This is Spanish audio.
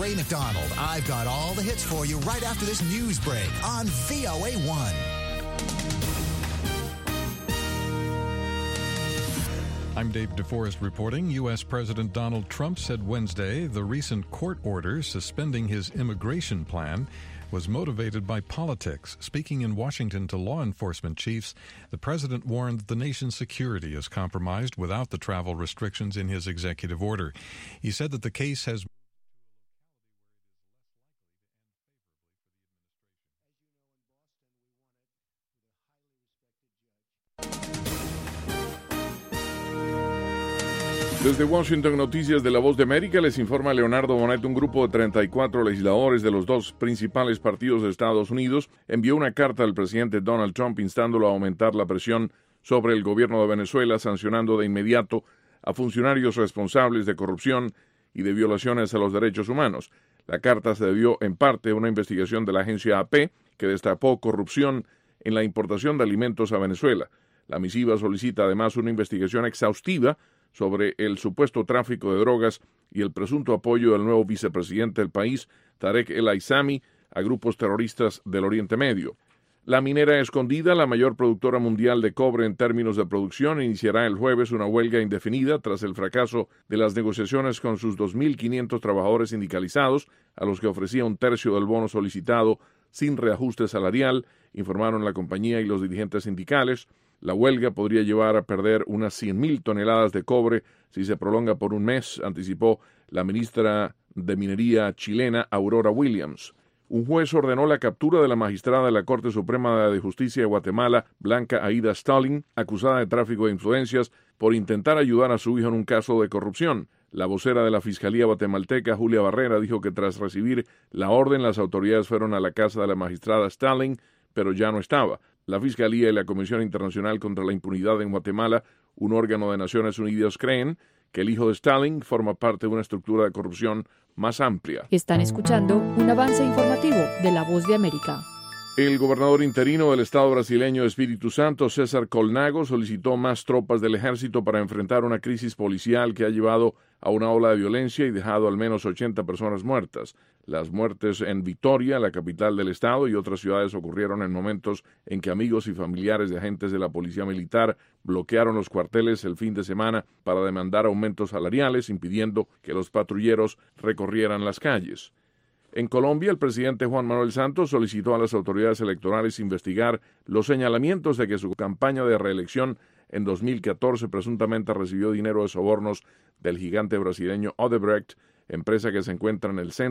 Ray McDonald. I've got all the hits for you right after this news break on VOA1. I'm Dave DeForest reporting. U.S. President Donald Trump said Wednesday the recent court order suspending his immigration plan was motivated by politics. Speaking in Washington to law enforcement chiefs, the president warned that the nation's security is compromised without the travel restrictions in his executive order. He said that the case has Desde Washington, Noticias de La Voz de América, les informa Leonardo Bonet. Un grupo de 34 legisladores de los dos principales partidos de Estados Unidos envió una carta al presidente Donald Trump instándolo a aumentar la presión sobre el gobierno de Venezuela, sancionando de inmediato a funcionarios responsables de corrupción y de violaciones a los derechos humanos. La carta se debió en parte a una investigación de la agencia AP que destapó corrupción en la importación de alimentos a Venezuela. La misiva solicita además una investigación exhaustiva sobre el supuesto tráfico de drogas y el presunto apoyo del nuevo vicepresidente del país, Tarek El Aissami, a grupos terroristas del Oriente Medio. La minera Escondida, la mayor productora mundial de cobre en términos de producción, iniciará el jueves una huelga indefinida tras el fracaso de las negociaciones con sus 2.500 trabajadores sindicalizados, a los que ofrecía un tercio del bono solicitado sin reajuste salarial, informaron la compañía y los dirigentes sindicales. La huelga podría llevar a perder unas 100,000 toneladas de cobre si se prolonga por un mes, anticipó la ministra de Minería chilena, Aurora Williams. Un juez ordenó la captura de la magistrada de la Corte Suprema de Justicia de Guatemala, Blanca Aida Stalin, acusada de tráfico de influencias por intentar ayudar a su hijo en un caso de corrupción. La vocera de la Fiscalía guatemalteca, Julia Barrera, dijo que tras recibir la orden, las autoridades fueron a la casa de la magistrada Stalin, pero ya no estaba. La Fiscalía y la Comisión Internacional contra la Impunidad en Guatemala, un órgano de Naciones Unidas, creen que el hijo de Stalin forma parte de una estructura de corrupción más amplia. Están escuchando un avance informativo de La Voz de América. El gobernador interino del estado brasileño de Espíritu Santo, César Colnago, solicitó más tropas del ejército para enfrentar una crisis policial que ha llevado a una ola de violencia y dejado al menos 80 personas muertas. Las muertes en Vitória, la capital del estado, y otras ciudades ocurrieron en momentos en que amigos y familiares de agentes de la policía militar bloquearon los cuarteles el fin de semana para demandar aumentos salariales, impidiendo que los patrulleros recorrieran las calles. En Colombia, el presidente Juan Manuel Santos solicitó a las autoridades electorales investigar los señalamientos de que su campaña de reelección en 2014 presuntamente recibió dinero de sobornos del gigante brasileño Odebrecht, empresa que se encuentra en el centro